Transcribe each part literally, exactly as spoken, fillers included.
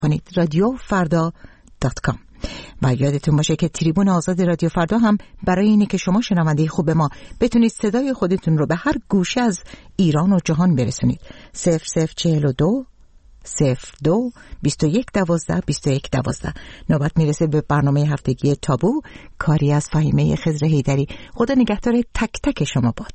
کنید رادیو فردا دات کام. و یادتون باشه که تریبون آزاد رادیو فردا هم برای اینه که شما شنونده خوب ما بتونید صدای خودتون رو به هر گوشه از ایران و جهان برسونید. صفر صفر چهل و دو صفر دو بیست و یک دوازده بیست و یک دوازده. نوبت میرسه به برنامه هفتگی تابو، کاری از فهیمه خضر حیدری. خدا نگهدار تک تک شما باد.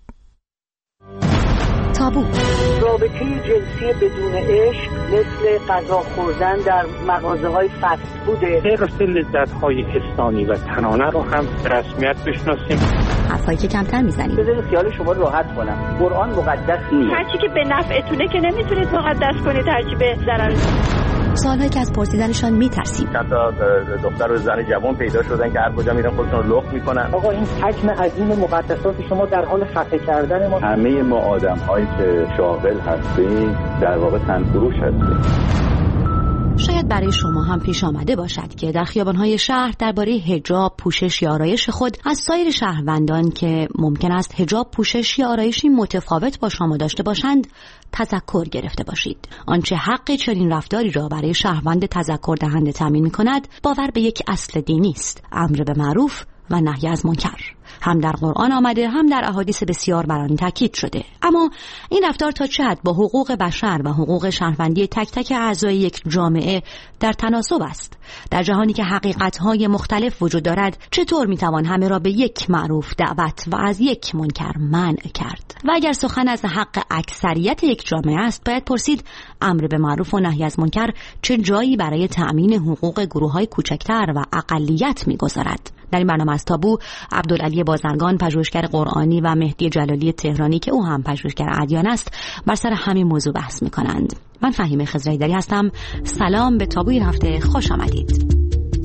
تابو. رابطه جنسی بدون عشق مثل غذا خوردن در مغازه‌های فست فوده. حفظ لذت‌های انسانی و تنانه رو هم رسمیت بشناسیم. حرفایی که کمتر میزنیم. بذارید خیال شما راحت کنم. قرآن مقدس نیست. هر چی که به نفعتونه که نمیتونید مقدس کنید، هر چی به ضرر. سوالایی که از پرسیدنشان میترسیم. چند تا دختر و زن جوان پیدا شدن که هر کجا میرن خودشون رو لخت میکنن. آقا این حجم عظیم مقدسات شما در حال خفه کردن ما. همه ما آدم‌هایی که شاغل هستیم در واقع تنفروش هستیم. شاید برای شما هم پیش آمده باشد که در خیابان‌های شهر درباره حجاب، پوشش یا آرایش خود از سایر شهروندان که ممکن است حجاب، پوشش یا آرایشی متفاوت با شما داشته باشند تذکر گرفته باشید. آنچه حق چنین رفتاری را برای شهروند تذکر دهنده تامین می‌کند باور به یک اصل دینی است: امر به معروف و نهی از منکر. هم در قرآن آمده، هم در احادیث بسیار بر آن تاکید شده. اما این رفتار تا چه حد با حقوق بشر و حقوق شهروندی تک تک اعضای یک جامعه در تناسب است؟ در جهانی که حقیقت‌های مختلف وجود دارد، چطور می‌توان همه را به یک معروف دعوت و از یک منکر منع کرد؟ و اگر سخن از حق اکثریت یک جامعه است، باید پرسید امر به معروف و نهی از منکر چه جایی برای تأمین حقوق گروه‌های کوچکتر و اقلیت می‌گذارد؟ در این برنامه از تابو، عبدالعلی بازرگان، پژوهشگر قرآنی، و مهدی جلالی تهرانی که او هم پژوهشگر ادیان است، بر سر همین موضوع بحث می‌کنند. من فهیمه خضر حیدری هستم. سلام به تابو این هفته، خوش آمدید.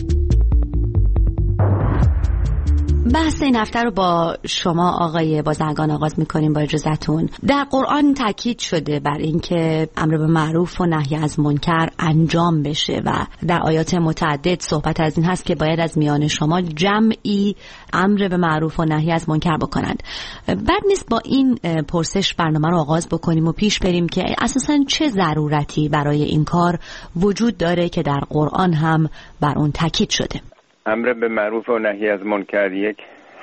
بحث این هفته رو با شما آقای بازرگان آغاز می‌کنیم با اجازهتون. در قرآن تاکید شده بر اینکه امر به معروف و نهی از منکر انجام بشه و در آیات متعدد صحبت از این هست که باید از میان شما جمعی امر به معروف و نهی از منکر بکنند. بعد نیست با این پرسش برنامه رو آغاز بکنیم و پیش بریم که اساساً چه ضرورتی برای این کار وجود داره که در قرآن هم بر اون تاکید شده. امر به معروف و نهی از منکر یک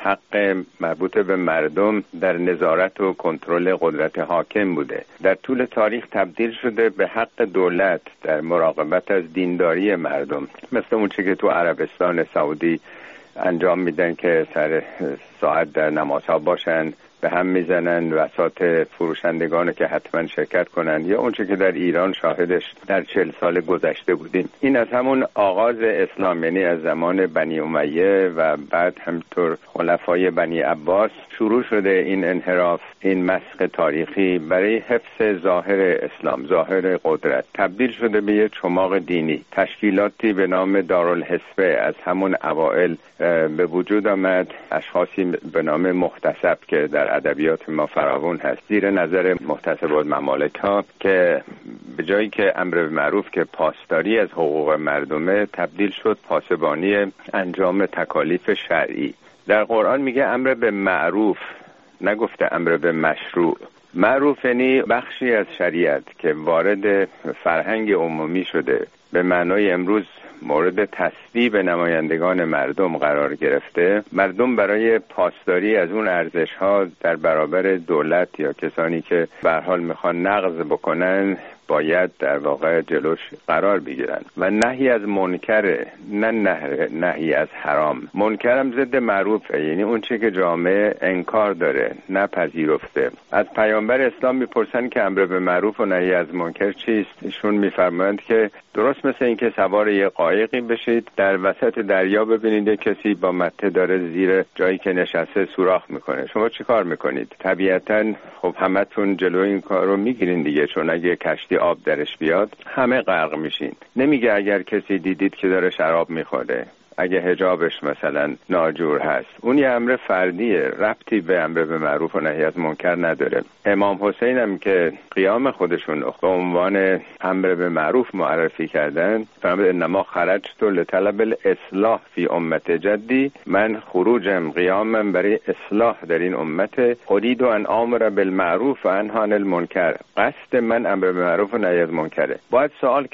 حق مربوط به مردم در نظارت و کنترل قدرت حاکم بوده. در طول تاریخ تبدیل شده به حق دولت در مراقبت از دینداری مردم، مثل اون چیزی که تو عربستان سعودی انجام میدن که سر ساعت در نمازها باشن، به هم میزنن وسط فروشندگان که حتما شرکت کنند، یا اونچه که در ایران شاهدش در چهل سال گذشته بودیم. این از همون آغاز اسلام، یعنی از زمان بنی امیه و بعد همینطور خلفای بنی عباس شروع شده این انحراف، این مسخ تاریخی برای حفظ ظاهر اسلام، ظاهر قدرت، تبدیل شده به یک چماق دینی. تشکیلاتی به نام دارالحسبه از همون اوائل به وجود آمد، اشخاصی به نام محتسب که در ادبیات ما فراوان هست، زیر نظر محتسب الممالک ها، که به جایی که امر به معروف که پاسداری از حقوق مردمه، تبدیل شد پاسبانی انجام تکالیف شرعی. در قرآن میگه امر به معروف، نگفته امر به مشروع. معروف یعنی بخشی از شریعت که وارد فرهنگ عمومی شده، به معنای امروز مورد تصویب نمایندگان مردم قرار گرفته. مردم برای پاسداری از اون ارزش‌ها در برابر دولت یا کسانی که به هر حال میخوان نقض بکنن باید در واقع جلوش قرار بگیرن. و نهی از منکر، نه نهی از حرام. منکرم ضد معروفه، یعنی اون چیزی که جامعه انکار داره، نه پذیرفته. از پیامبر اسلام میپرسن که امر به معروف و نهی از منکر چیست؟ ایشون میفرمایند که درست مثل این که سوار یه قایقی بشید، در وسط دریا ببینید کسی با مته داره زیر جایی که نشسته سوراخ میکنه، شما چی کار میکنید؟ طبیعتاً خب همتون جلو این کار رو میگیرین دیگه، چون اگه کشتی آب درش بیاد همه غرق میشین. نمیگه اگر کسی دیدید که داره شراب میخوره، اگه حجابش مثلا ناجور هست، اون یه امر فردیه، ربطی به امر به معروف و نهی از منکر نداره. امام حسین هم که قیام خودشون به عنوان امر به معروف معرفی کردن، فرمود انما خرجت لطلب الاصلاح فی امت جدی، من خروجم قیامم برای اصلاح در این امت، اريد ان امر بالمعروف و انهی عن المنکر، قصد من امر به معروف و نهی از منکره. باید سوال کرد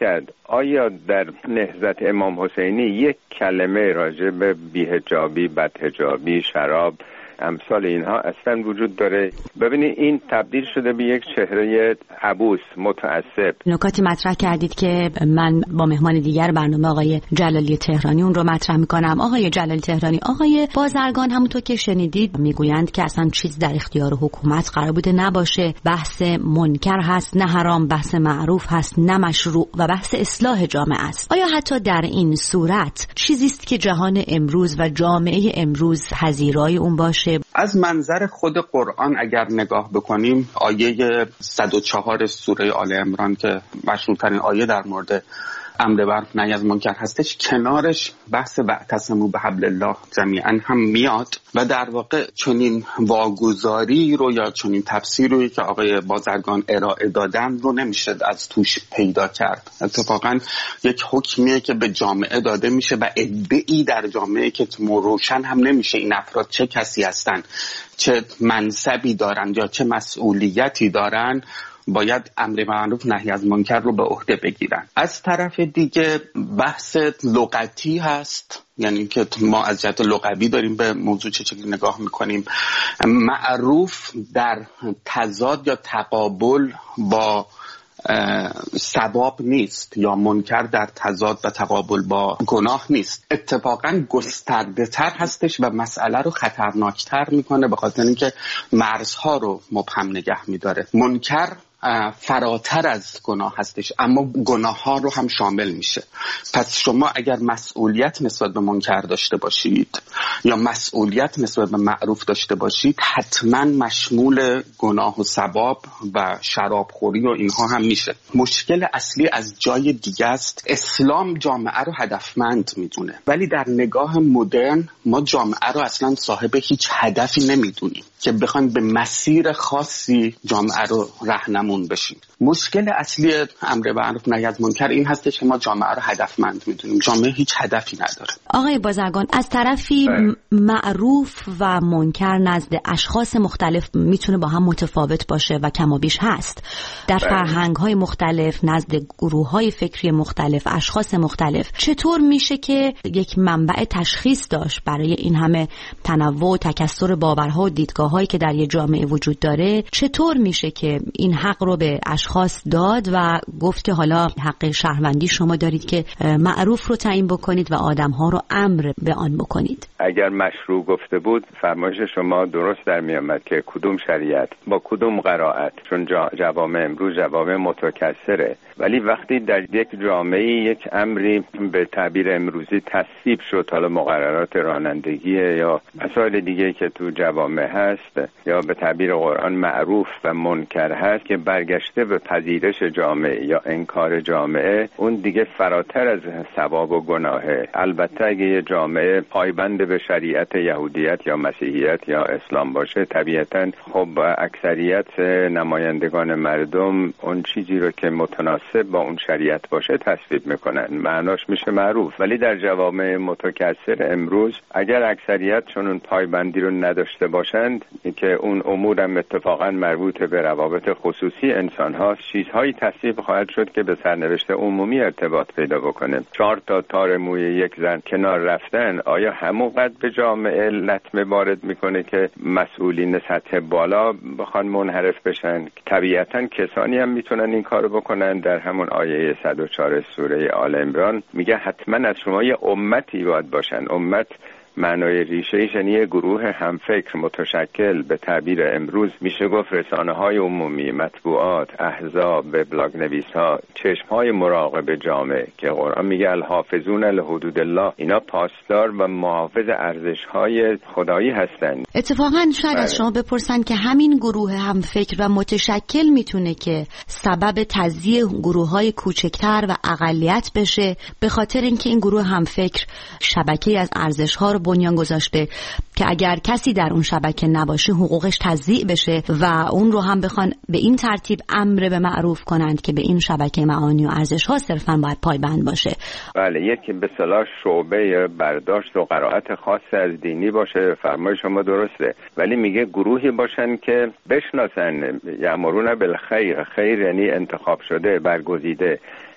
آیا در نهضت امام حسینی یک کلمه راجع به بی‌حجابی، بدحجابی، شراب، امثال اینها اصلا وجود داره؟ ببینید این تبدیل شده به یک چهره عبوس، متعصب. نکاتی مطرح کردید که من با مهمان دیگر برنامه آقای جلالی تهرانی اون رو مطرح میکنم. آقای جلالی تهرانی، آقای بازرگان همونطور که شنیدید میگویند که اصلا چیز در اختیار حکومت قرار بوده نباشه، بحث منکر هست نه حرام، بحث معروف هست نه مشروع و بحث اصلاح جامعه است. آیا حتی در این صورت چیزی است که جهان امروز و جامعه امروز پذیرای اون باشه؟ از منظر خود قرآن اگر نگاه بکنیم، آیه صد و چهار سوره آل عمران که مشهورترین آیه در مورد امر معروف نهی از منکر هستش، کنارش بحث واعتصموا بحبل الله جمیعا هم میاد و در واقع چنین واگذاری رو یا چنین تفسیری رو که آقای بازرگان ارائه دادن رو نمیشه از توش پیدا کرد. اتفاقا یک حکمیه که به جامعه داده میشه و ادعی در جامعه که روشن هم نمیشه این افراد چه کسی هستن، چه منصبی دارن یا چه مسئولیتی دارن، باید امر معروف نهی از منکر رو به عهده بگیرن. از طرف دیگه بحث لغتی هست، یعنی که ما از جهت لغوی داریم به موضوع چه شکلی نگاه میکنیم. معروف در تضاد یا تقابل با ثواب نیست یا منکر در تضاد و تقابل با گناه نیست، اتفاقا گسترده تر هستش و مسئله رو خطرناکتر میکنه به خاطر اینکه مرزها رو مبهم نگه میداره. منکر فراتر از گناه هستش اما گناه ها رو هم شامل میشه. پس شما اگر مسئولیت نسبت به منکر داشته باشید یا مسئولیت نسبت به معروف داشته باشید، حتما مشمول گناه و ثواب و شرابخوری و اینها هم میشه. مشکل اصلی از جای دیگه است. اسلام جامعه رو هدفمند میدونه، ولی در نگاه مدرن ما جامعه رو اصلا صاحب هیچ هدفی نمیدونیم که بخوایم به مسیر خاصی جامعه رو راهنمون بشیم. مشکل اصلی امر معروف نهی از منکر این هستش که ما جامعه رو هدفمند میدونیم، جامعه هیچ هدفی نداره. آقای بازرگان، از طرفی معروف و منکر نزد اشخاص مختلف میتونه با هم متفاوت باشه و کم و بیش هست. در فرهنگ‌های مختلف، نزد گروه‌های فکری مختلف، اشخاص مختلف، چطور میشه که یک منبع تشخیص داشت برای این همه تنوع و تکثر باورها و دیدگاه‌هایی که در یک جامعه وجود داره؟ چطور میشه که این حق رو به اشخاص داد و گفت که حالا حق شهروندی شما دارید که معروف رو تعیین بکنید و آدم‌ها رو امر به آن بکنید؟ اگر مشروع گفته بود فرمایش شما درست در می آمد که کدوم شریعت با کدوم قرائت، چون جوامع امروز جوامع متکثره، ولی وقتی در یک جامعه یک امری به تعبیر امروزی تصویب شد، حالا مقررات رانندگی یا مسائل دیگه که تو جوامع هست یا به تعبیر قرآن معروف و منکر هست که برگشته به پذیرش جامعه یا انکار جامعه، اون دیگه فراتر از ثواب و گناهه. البته اگه یه جامعه پایبند به شریعت یهودیت یا مسیحیت یا اسلام باشه، طبیعتاً خب اکثریت نمایندگان مردم اون چیزی رو که متناسب با اون شریعت باشه تصویب میکنن، معناش میشه معروف. ولی در جوامع متکثر امروز اگر اکثریت چون اون پایبندی رو نداشته باشند که اون امورم اتفاقاً مربوط به روابط خصوصی انسان هاست، چیزهایی تصویب خواهد شد که به سرنوشت عمومی ارتباط پیدا بکنه. چهار تا تار موی یک زن کنار رفتن آیا همونقدر به جامعه لطمه وارد میکنه که مسئولین سطح بالا بخوان منحرف بشن؟ طبیعتاً کسانی هم میتونن این کارو بکنن. در همون آیه صد و چهار سوره آل عمران میگه حتما از شما یه امتی باید باشن. امت معنای ریشه‌ایش یعنی یه گروه همفکر متشکل، به تعبیر امروز میشه گفت رسانه‌های عمومی، مطبوعات، احزاب، بلاگ نویس‌ها، چشم‌های مراقب جامعه که قرآن میگه الحافظون لحدود الله، اینا پاسدار و محافظ ارزش‌های خدایی هستند. اتفاقاً شاید از شما بپرسن که همین گروه همفکر و متشکل میتونه که سبب تضییع گروه‌های کوچکتر و اقلیت بشه، به خاطر اینکه این گروه همفکر شبکه‌ای از ارزش‌ها رو بنیان گذاشته که اگر کسی در اون شبکه نباشه حقوقش تضییع بشه و اون رو هم بخوان به این ترتیب امر به معروف کنند که به این شبکه معانی و ارزش‌ها صرفاً باید پایبند باشه. بله، یک به اصطلاح شعبه برداشت و قرائت خاص از دینی باشه، فرمای شما درسته، ولی میگه گروهی باشن که بشناسن یأمرون بالخیر، خیر یعنی انتخاب شده، برگزیده،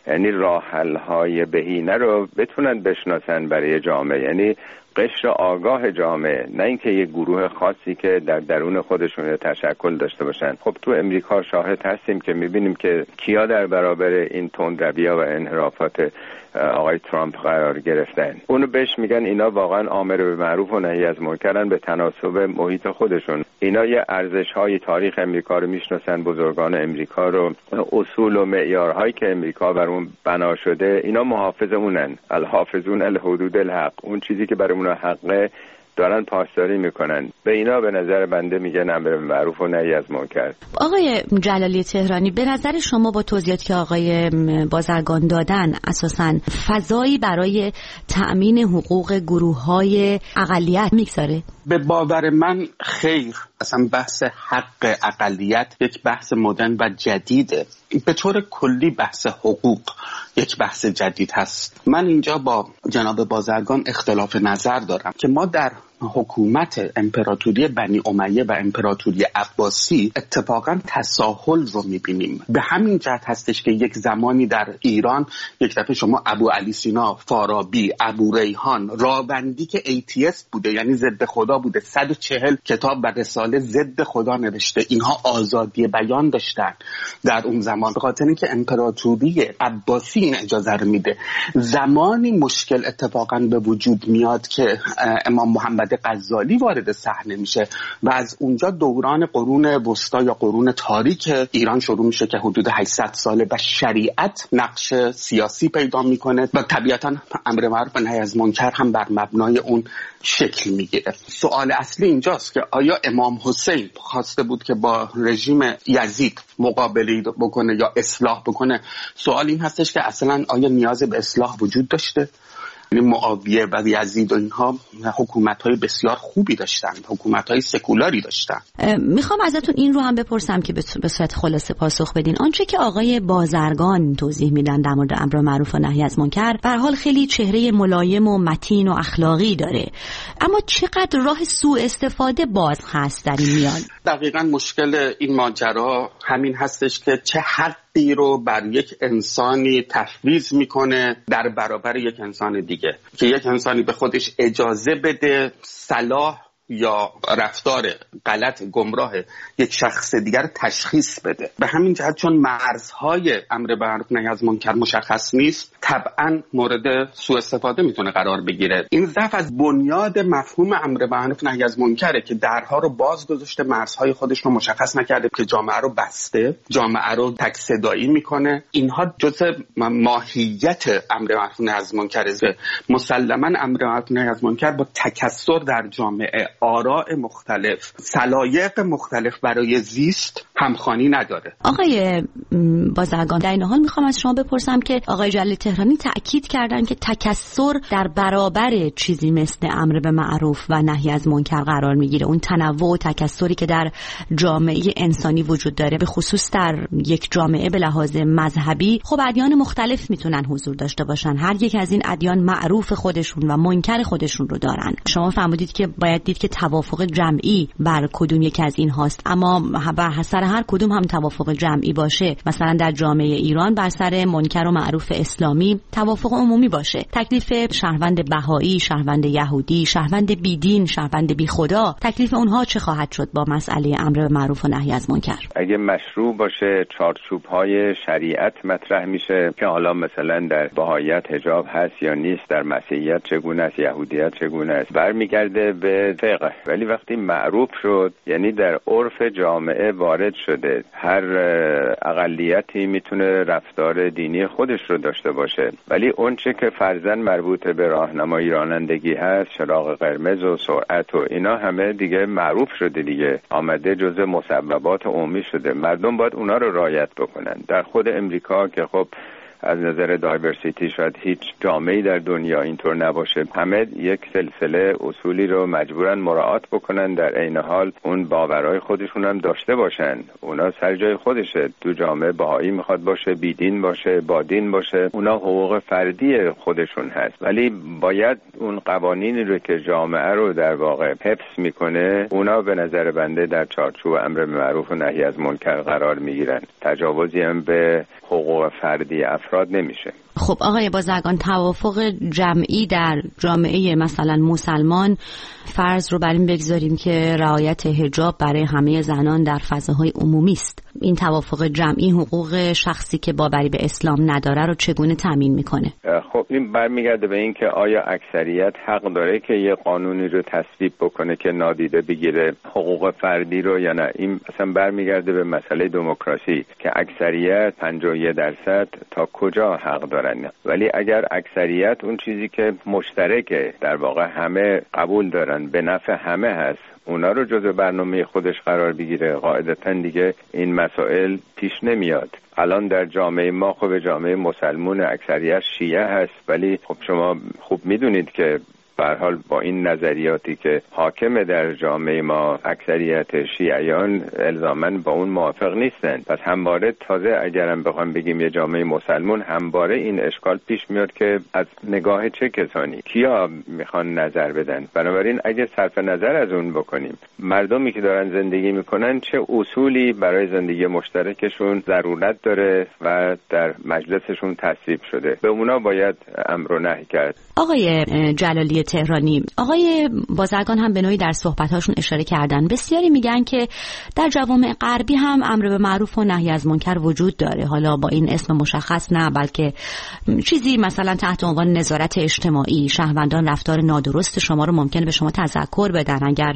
یعنی راه حل های بهینه رو بتونن بشناسن برای جامعه، یعنی قشر آگاه جامعه، نه اینکه یک گروه خاصی که در درون خودشون تشکل داشته باشن. خب تو امریکا شاهد هستیم که میبینیم که کیا در برابر این تندروی‌ها و انحرافات آقای ترامپ قرار گرفتن. اونو بهش میگن اینا واقعا آمر به معروف و نهی از منکرن به تناسب محیط خودشون. اینا یه ارزش‌های تاریخ امریکا رو میشناسن، بزرگان امریکا رو، اصول و معیارهایی که امریکا بر اون بنا شده، اینا محافظ اونن، الحافظون الحدود الحق، اون چیزی که برای اونها حقه دارن پاسداری میکنن. به اینا به نظر بنده میگن امر به معروف و نهی از منکر. آقای جلالی تهرانی، به نظر شما با توضیحاتی که آقای بازرگان دادن اساساً فضایی برای تأمین حقوق گروه‌های اقلیت میگذاره؟ به باور من خیر. اصلا بحث حق اقلیت یک بحث مدرن و جدیده. به طور کلی بحث حقوق یک بحث جدید هست. من اینجا با جناب بازرگان اختلاف نظر دارم که ما در حکومت امپراتوری بنی امیه و امپراتوری عباسی اتفاقا تساهل رو میبینیم. به همین جهت هستش که یک زمانی در ایران یک دفعه شما ابو علی سینا، فارابی، ابو ریحان، راوندی که ایتیست بوده، یعنی ضد خدا بوده، صد و چهل کتاب و رساله ضد خدا نوشته، اینها آزادی بیان داشتن در اون زمان، به خاطر اینکه امپراتوری عباسی این اجازه رو میده. زمانی مشکل اتفاقا به وجود میاد که امام محمد غزالی وارد صحنه میشه و از اونجا دوران قرون وسطا یا قرون تاریک ایران شروع میشه که حدود هشتصد ساله و شریعت نقش سیاسی پیدا میکنه و طبیعتا امر معروف و نهی از منکر هم بر مبنای اون شکل میگیره. سوال اصلی اینجاست که آیا امام حسین خواسته بود که با رژیم یزید مقابله بکنه یا اصلاح بکنه؟ سوال این هستش که اصلا آیا نیاز به اصلاح وجود داشته؟ یعنی معاویه و یزید و اینها حکومت‌های بسیار خوبی داشتن، حکومت‌های سکولاری داشتن. میخوام ازتون این رو هم بپرسم که به صورت خلاصه پاسخ بدین. آنچه که آقای بازرگان توضیح میدن در مورد امر معروف و نهی از منکر به هر حال خیلی چهره ملایم و متین و اخلاقی داره، اما چقدر راه سوء استفاده باز هست در این میان؟ دقیقاً مشکل این ماجرا همین هستش که چه حقی رو بر یک انسانی تفویض میکنه در برابر یک انسان دیگه، که یک انسانی به خودش اجازه بده صلاح یا رفتار غلط گمراه یک شخص دیگر تشخیص بده. به همین جهت چون مرزهای امر به معروف نهی از منکر مشخص نیست، طبعا مورد سوء استفاده میتونه قرار بگیره. این ضعف از بنیاد مفهوم امر به معروف نهی از منکره که درها رو باز گذاشته، مرزهای خودش رو مشخص نکرده، که جامعه رو بسته، جامعه رو تک صدایی میکنه. اینها جزء ماهیت امر به معروف نهی از منکره. مسلما امر به معروف نهی از منکر با تکثر در جامعه، آراء مختلف، سلایق مختلف برای زیست همخوانی نداره. آقای بازرگان، در این حال میخوام از شما بپرسم که آقای جلالی تهرانی تأکید کردن که تکثر در برابر چیزی مثل امر به معروف و نهی از منکر قرار میگیره. اون تنوع و تکثری که در جامعه انسانی وجود داره، به خصوص در یک جامعه به لحاظ مذهبی، خب ادیان مختلف میتونن حضور داشته باشن، هر یک از این ادیان معروف خودشون و منکر خودشون رو دارن. شما فرمودید که باید دید که توافق جمعی بر کدوم یک از این هاست، اما بر سر هر کدوم هم توافق جمعی باشه، مثلا در جامعه ایران بر سر منکر و معروف اسلامی توافق عمومی باشه، تکلیف شهروند بهایی، شهروند یهودی، شهروند بیدین، شهروند بی خدا، تکلیف اونها چه خواهد شد با مسئله امر به معروف و نهی از منکر؟ اگه مشروع باشه، چارچوب‌های شریعت مطرح میشه که حالا مثلا در بهاییت حجاب هست یا نیست، در مسیحیت چگونه است، یهودیت چگونه است، برمیگرده به فقه. ولی وقتی معروف شد، یعنی در عرف جامعه وارد شده، هر اقلیتی میتونه رفتار دینی خودش رو داشته باشه، ولی اون چه که فرضاً مربوط به راهنمایی رانندگی هست، چراغ قرمز و سرعت و اینا همه دیگه معروف شده، دیگه آمده جزء مسببات عمومی شده، مردم باید اونا رو رعایت بکنن. در خود امریکا که خب از نظر دایورسیتی شاید هیچ جامعه‌ای در دنیا اینطور نباشه، همه یک سلسله اصولی رو مجبورن مراعات بکنن، در عین حال اون باورهای خودشون هم داشته باشن. اونا سر جای خودشه، تو جامعه بهایی میخواد باشه، بیدین باشه، بادین باشه، اونا حقوق فردی خودشون هست، ولی باید اون قوانینی رو که جامعه رو در واقع حفظ میکنه، اونا به نظر بنده در چارچوب امر به معروف و نهی از منکر قرار میگیرن. تجاوزی هم به حقوق فردی افراد نمیشه. خب آقای بازرگان، توافق جمعی در جامعه مثلا مسلمان، فرض رو بر این بگذاریم که رعایت حجاب برای همه زنان در فضاهای عمومی است. این توافق جمعی حقوق شخصی که باوری به اسلام نداره رو چگونه تامین میکنه؟ خب این برمیگرده به این که آیا اکثریت حق داره که یه قانونی رو تصویب بکنه که نادیده بگیره حقوق فردی رو یا نه؟ این اصلا برمیگرده به مسئله دموکراسی که اکثریت پنجاه و یک درصد تا کجا حق دارن. ولی اگر اکثریت اون چیزی که مشترکه در واقع همه قبول دارن به نفع همه هست، اونا رو جزو برنامه خودش قرار بگیره، قاعدتاً دیگه این مسائل پیش نمیاد. الان در جامعه ما خب جامعه مسلمون اکثریت شیعه هست، ولی خب شما خوب میدونید که به هر حال با این نظریاتی که حاکم در جامعه ما اکثریت شیعیان الزاماً با اون موافق نیستن. پس همواره تازه اگرم بخوام بگیم یه جامعه مسلمون، همواره این اشکال پیش میاد که از نگاه چه کسانی کیا میخوان نظر بدن. بنابراین اگه صرف نظر از اون بکنیم مردمی که دارن زندگی میکنن چه اصولی برای زندگی مشترکشون ضرورت داره و در مجلسشون تصویب شده، به اونا باید امر و نهی کرد. آقای جلالی تهرانی، آقای بازرگان هم به نوعی در صحبت‌هاشون اشاره کردن. بسیاری میگن که در جوامع غربی هم امر به معروف و نهی از منکر وجود داره، حالا با این اسم مشخص نه، بلکه چیزی مثلا تحت عنوان نظارت اجتماعی. شهروندان رفتار نادرست شما رو ممکنه به شما تذکر بدن. اگر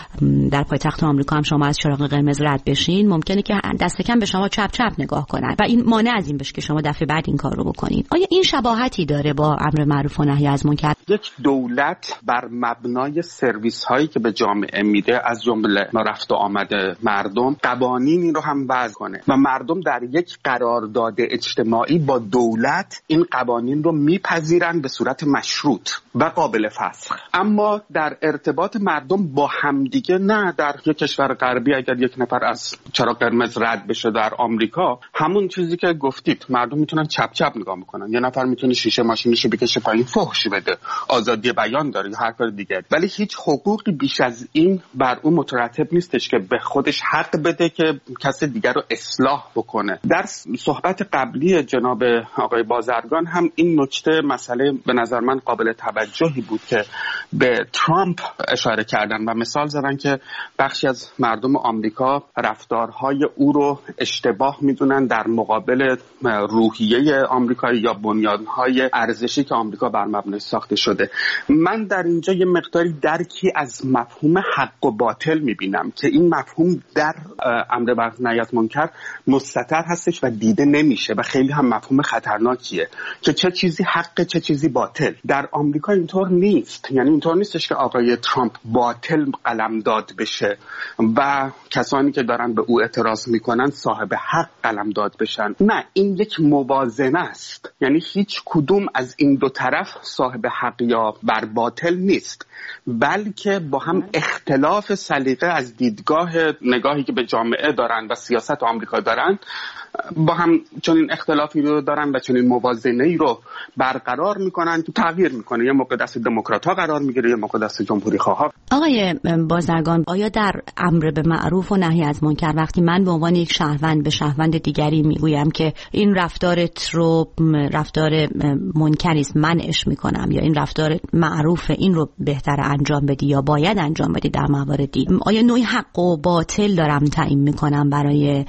در پایتخت آمریکا هم شما از چراغ قرمز رد بشین، ممکنه که دست کم به شما چپ چپ نگاه کنن و این مانع از این بشه که شما دفعه بعد این کار رو بکنین. آیا این شباهتی داره با امر معروف و نهی از منکر؟ یک دولت بر مبنای سرویس هایی که به جامعه میده، از جمله رفت و آمد مردم، قوانینی رو هم وضع کنه و مردم در یک قرارداد اجتماعی با دولت این قوانین رو میپذیرن به صورت مشروط و قابل فسخ. اما در ارتباط مردم با همدیگه نه. در یک کشور غربی اگر یک نفر از چراغ قرمز رد بشه در آمریکا، همون چیزی که گفتید، مردم میتونن چپ چپ نگاه میکنن. یه نفر میتونه شیشه ماشینش رو بکشه پایین، فحش بده، آزادی بیان داره یا هر کار دیگه، ولی هیچ حقوقی بیش از این بر اون مترتب نیستش که به خودش حق بده که کسی دیگر رو اصلاح بکنه. در صحبت قبلی جناب آقای بازرگان هم این نکته مسئله به نظر من قابل توجهی بود که به ترامپ اشاره کردن و مثال زدن که بخشی از مردم آمریکا رفتارهای او رو اشتباه میدونن در مقابل روحیه آمریکایی یا بنیانهای ارزشی که آمریکا بر مبنای ساخته شده. من در اینجا یه مقداری درکی از مفهوم حق و باطل میبینم که این مفهوم در امر به نهی از منکر مستتر هستش و دیده نمیشه و خیلی هم مفهوم خطرناکیه که چه چیزی حق چه چیزی باطل. در آمریکا اینطور نیست. یعنی اینطور نیستش که آقای ترامپ باطل قلمداد بشه و کسانی که دارن به او اعتراض میکنن صاحب حق قلمداد بشن. نه، این یک موازنه است. یعنی هیچ کدوم از این دو طرف صاحب حق یا بر باطل نیست، بلکه با هم اختلاف سلیقه از دیدگاه نگاهی که به جامعه دارن و سیاست آمریکا دارن با هم چنین اختلافی رو دارن و چنین موازنه‌ای رو برقرار میکنن، تغییر میکنه. یه موقع دست دموکرات‌ها قرار میگیره، یه موقع دست جمهوری‌خواها. آقای بازرگان، آیا در امر به معروف و نهی از منکر وقتی من به عنوان یک شهروند به شهروند دیگری میگویم که این رفتارت رو رفتار منکری است، منعش میکنم، یا این رفتار معروف این رو بهتر انجام بدی یا باید انجام بدی در مواردی، آیا نوعی حق و باطل دارم تعیین میکنم برای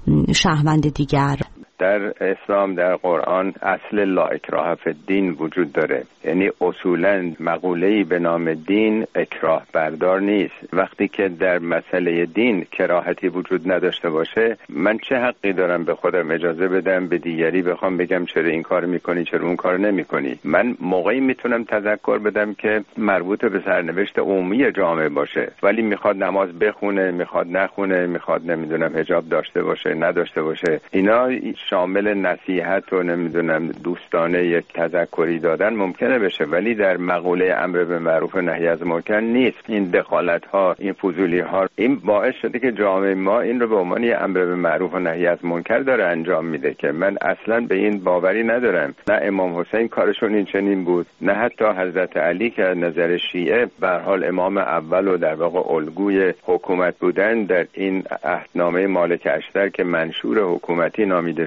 شهروند دیگر؟ در اسلام، در قرآن، اصل لا اکراه فی الدین وجود داره. یعنی اصولاً مقوله‌ای به نام دین اکراه بردار نیست. وقتی که در مسئله دین کراهتی وجود نداشته باشه، من چه حقی دارم به خودم اجازه بدم به دیگری بخوام بگم چرا این کار میکنی چرا اون کار نمیکنی؟ من موقعی میتونم تذکر بدم که مربوط به سرنوشت عمومی جامعه باشه، ولی میخواد نماز بخونه، میخواد نخونه، میخواد نمیدونم حجاب داشته باشه نداشته باشه، اینا شامل نصیحت و نمیدونم دوستانه یک تذکری دادن ممکنه بشه، ولی در مقوله امر به معروف و نهی از منکر نیست. این دخالت ها، این فضولی ها، این باعث شده که جامعه ما این رو به عنوان امر به معروف و نهی از منکر داره انجام میده که من اصلا به این باوری ندارم. نه امام حسین کارشون این چنین بود، نه حتی حضرت علی که نظر شیعه به هر حال امام اول و در واقع الگوی حکومت بودن در این عهدنامه مالک اشتر که منشور حکومتی نامیده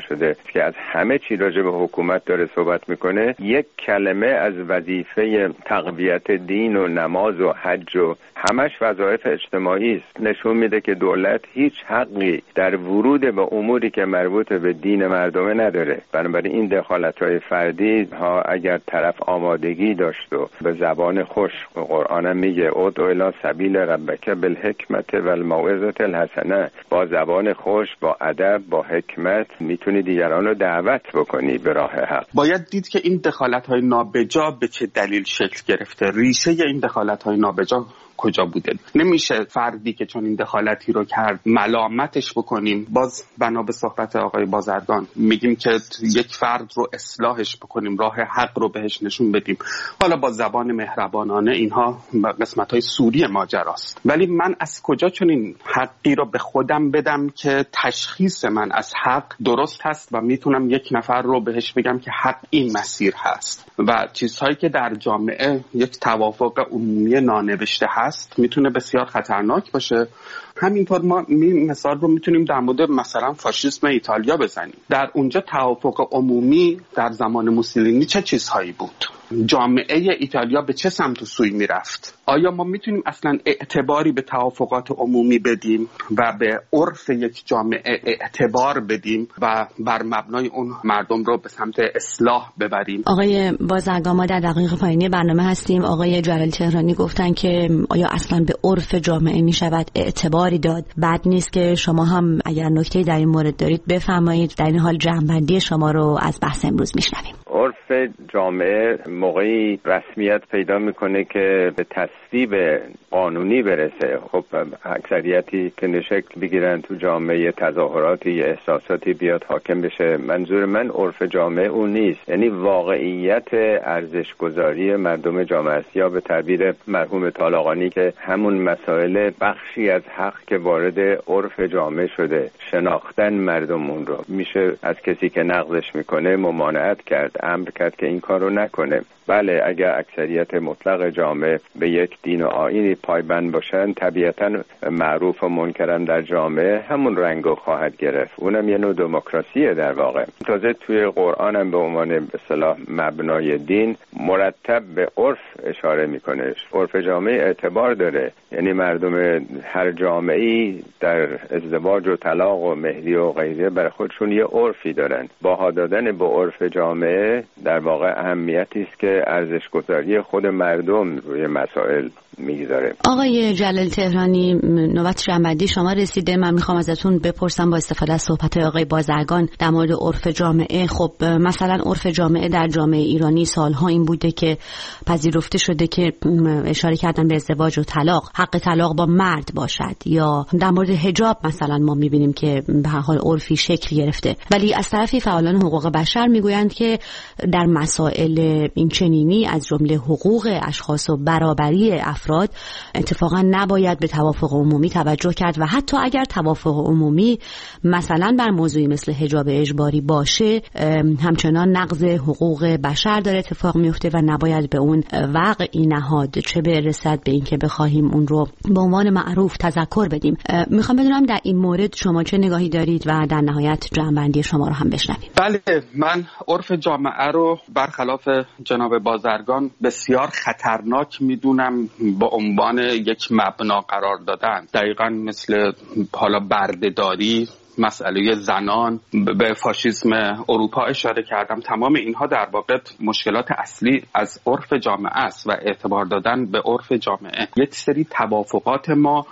شده که از همه چی راجع به حکومت داره صحبت میکنه، یک کلمه از وظیفه تقویت دین و نماز و حج و همش وظایف اجتماعی است، نشون میده که دولت هیچ حقی در ورود به اموری که مربوط به دین مردمه نداره. بنابراین این دخالت‌های فردی ها اگر طرف آمادگی داشت و به زبان خوش، قرآن هم میگه ادع الی سبیل ربک بالحکمت والموعظة الحسنه، با زبان خوش، با ادب، با حکمت میتونی دیگران رو دعوت بکنی به راه حق. باید دید که این دخالت‌های نابجا به چه دلیل شکل گرفته، ریشه این دخالت‌های نابجا کجا بوده. نمیشه فردی که چون این دخالتی رو کرد ملامتش بکنیم. باز بنا به صحبت آقای بازرگان میگیم که یک فرد رو اصلاحش بکنیم، راه حق رو بهش نشون بدیم، حالا با زبان مهربانانه. اینها قسمت‌های سوری ماجراست. ولی من از کجا چون این حقی رو به خودم بدم که تشخیص من از حق درست هست و میتونم یک نفر رو بهش بگم که حق این مسیر هست و چیزهایی که در جامعه یک توافق عمومی نانوشته هست میتونه بسیار خطرناک باشه. همینطور ما می مثال رو میتونیم در مورد مثلا فاشیسم ایتالیا بزنیم. در اونجا توافق عمومی در زمان موسولینی چه چیزهایی بود؟ جامعه ایتالیا به چه سمت و سوی میرفت؟ آیا ما میتونیم اصلا اعتباری به توافقات عمومی بدیم و به عرف یک جامعه اعتبار بدیم و بر مبنای اون مردم رو به سمت اصلاح ببریم؟ آقای بازرگان، ما در دقیقه پایانی برنامه هستیم. آقای جلال تهرانی گفتن که آیا اصلا به عرف جامعه میشود اعتباری داد؟ بد نیست که شما هم اگر نکته‌ای در این مورد دارید بفرمایید. در این حال جمع‌بندی شما رو از بحث امروز میشنویم. عرف جامعه موقعی رسمیت پیدا میکنه که به تصویب قانونی برسه. خب اکثریتی که نشکل بگیرن تو جامعه، تظاهراتی، احساساتی بیاد حاکم بشه. منظور من عرف جامعه اون نیست، یعنی واقعیت ارزشگذاری مردم جامعه است، یا به تعبیر مرحوم طالقانی که همون مسائل بخشی از حق که وارد عرف جامعه شده، شناختن مردم اون رو. میشه از کسی که نقضش میکنه ممانعت کرد، امر کرد که این کار رو نکنه. بله، اگر اکثریت مطلق جامعه به یک دین و آیینی پایبند باشن، طبیعتاً معروف و منکرن در جامعه همون رنگو خواهد گرفت. اونم یه نوع دموکراسیه در واقع. تازه توی قرآن هم به عنوان به اصطلاح مبنای دین مرتب به عرف اشاره میکنه. عرف جامعه اعتبار داره، یعنی مردم هر جامعه‌ای در ازدواج و طلاق و مهری و غیره برای خودشون یه عرفی دارن. باها دادن به عرف جامعه در واقع اهمیتی است که ارزش‌گذاری خود مردم روی مسائل میگذاره. آقای جلال تهرانی، نوبت جمع‌بندی شما رسیده. من میخوام ازتون بپرسم با استفاده از صحبت‌های آقای بازرگان در مورد عرف جامعه. خب مثلا عرف جامعه در جامعه ایرانی سالها این بوده که پذیرفته شده که اشاره کردن به ازدواج و طلاق، حق طلاق با مرد باشد، یا در مورد حجاب مثلا ما میبینیم که به هر حال عرفی شکل گرفته. ولی از طرفی فعالان حقوق بشر میگویند که در مسائل این چنینی از جمله حقوق اشخاص و برابری افراد اتفاقا نباید به توافق عمومی توجه کرد و حتی اگر توافق عمومی مثلا بر موضوعی مثل حجاب اجباری باشه، همچنان نقض حقوق بشر داره اتفاق میفته و نباید به اون وقعی نهاد، چه برسد به این که بخواهیم اون رو به عنوان معروف تذکر بدیم. میخوام بدونم در این مورد شما چه نگاهی دارید و در نهایت جمع‌بندی شما رو هم بشنویم. بله، من عرف جامعه رو برخلاف جناب بازرگان بسیار خطرناک میدونم با عنوان یک مبنا قرار دادن. دقیقاً مثل حالا بردهداری، مسئله زنان، به فاشیسم اروپا اشاره کردم. تمام اینها در واقع مشکلات اصلی از عرف جامعه است و اعتبار دادن به عرف جامعه. یک سری توافقات ما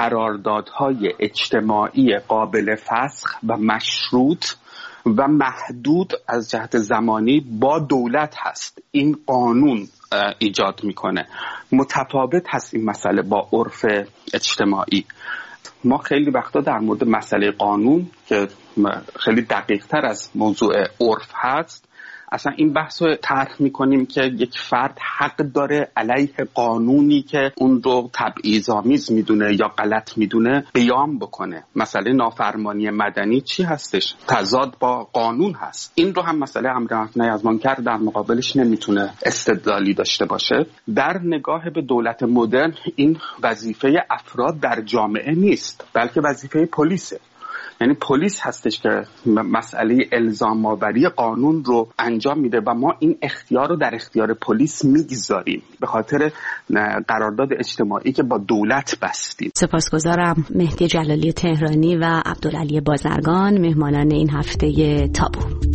قراردادهای اجتماعی قابل فسخ و مشروط و محدود از جهت زمانی با دولت هست. این قانون ایجاد میکنه. متفاوت هست این مسئله با عرف اجتماعی. ما خیلی وقتا در مورد مسئله قانون که خیلی دقیق تر از موضوع عرف هست، اصلا این بحث رو طرح میکنیم که یک فرد حق داره علیه قانونی که اون رو تبعیض‌آمیز میدونه یا غلط میدونه بیان بکنه. مسئله نافرمانی مدنی چی هستش؟ تضاد با قانون هست. این رو هم مسئله امر نهی از منکر در مقابلش نمیتونه استدلالی داشته باشه. در نگاه به دولت مدرن این وظیفه افراد در جامعه نیست، بلکه وظیفه پلیسه. یعنی پلیس هستش که مسئله الزام آوری قانون رو انجام میده و ما این اختیار رو در اختیار پلیس میگذاریم به خاطر قرارداد اجتماعی که با دولت بستیم. سپاسگزارم. مهدی جلالی تهرانی و عبدالعلی بازرگان، مهمانان این هفته تابو.